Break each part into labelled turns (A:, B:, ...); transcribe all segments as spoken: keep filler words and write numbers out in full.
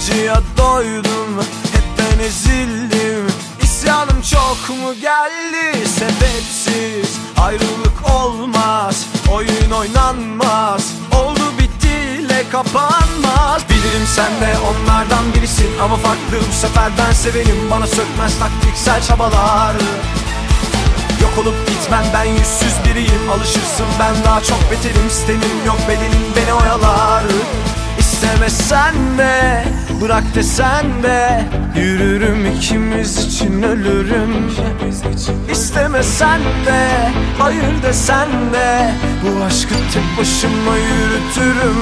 A: acıya doydum, hep ben ezildim. İsyanım çok mu geldi? Sebepsiz ayrılık olmaz, oyun oynanmaz, oldu bittiyle kapanmaz. Bilirim sen de onlardan birisin ama farklı bu sefer, ben sevenim. Bana sökmez taktiksel çabalar. Yok olup gitmem, ben yüzsüz biriyim. Alışırsın, ben daha çok beterim. Sistemin yok, bedenin beni oyalar. İstemesen de, bırak desen de, yürürüm, ikimiz için ölürüm. İstemesen de, hayır desen de, bu aşkı tek başıma yürütürüm.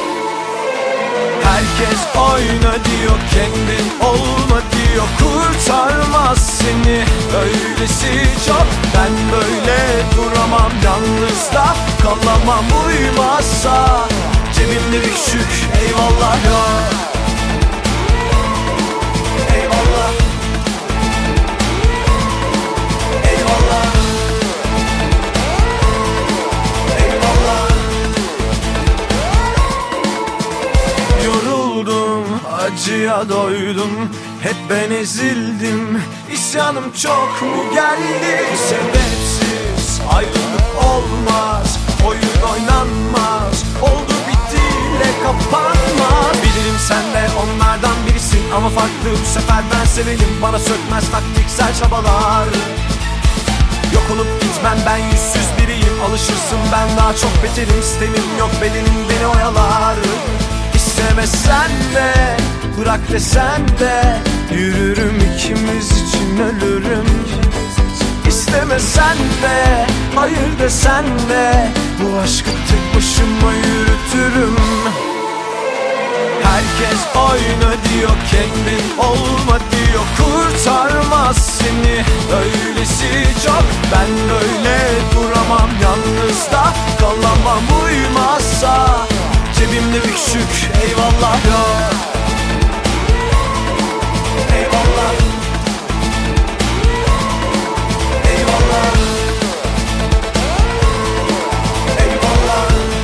A: Herkes oyna diyor, kendin olma diyor, kurtarmaz seni öylesi çok. Ben böyle duramam, yalnız da kalamam. Uymazsa cebimde bir küçük eyvallah yok. Eyvallah, eyvallah, eyvallah. Yoruldum, acıya doydum, hep ben ezildim. İsyanım çok mu geldi? Sebepsiz ayrılık olmaz, oyun oynanmaz, oldu bittiyle kapanmaz. Bilirim sen de onlardan birisin ama farklı bu sefer, ben sevenim. Bana sökmez taktiksel çabalar. Yok olup gitmem, ben yüzsüz biriyim. Alışırsın, ben daha çok beterim. Sistemin yok, bedenin beni oyalar. İstemesen de, bırak desen de, yürürüm, ikimiz için ölürüm. İstemesen de, hayır desen de, bu aşkı tek başıma yürütürüm. Herkes oyna diyor, kendin olma diyor, kurtarmaz seni öylesi çok. Ben böyle duramam, yalnız da kalamam. Uymazsa cebimde bir küçük eyvallah yok. Eyvallah, eyvallah, eyvallah.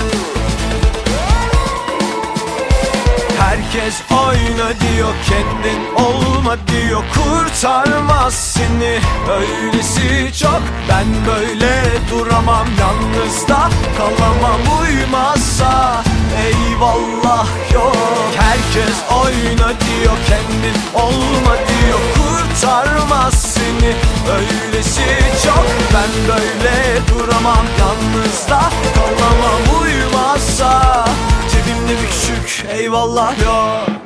A: Herkes oyna diyor, kendin olma diyor, kurtarmaz seni öylesi çok. Ben böyle duramam, yalnız da kalamam. Uymazsa eyvallah yok. Herkes oyna diyor, kendin olma diyor, kurtarmaz seni öylesi çok. Ben böyle duramam, yalnız da kalamam. Uymazsa cebimde bir küçük eyvallah yok.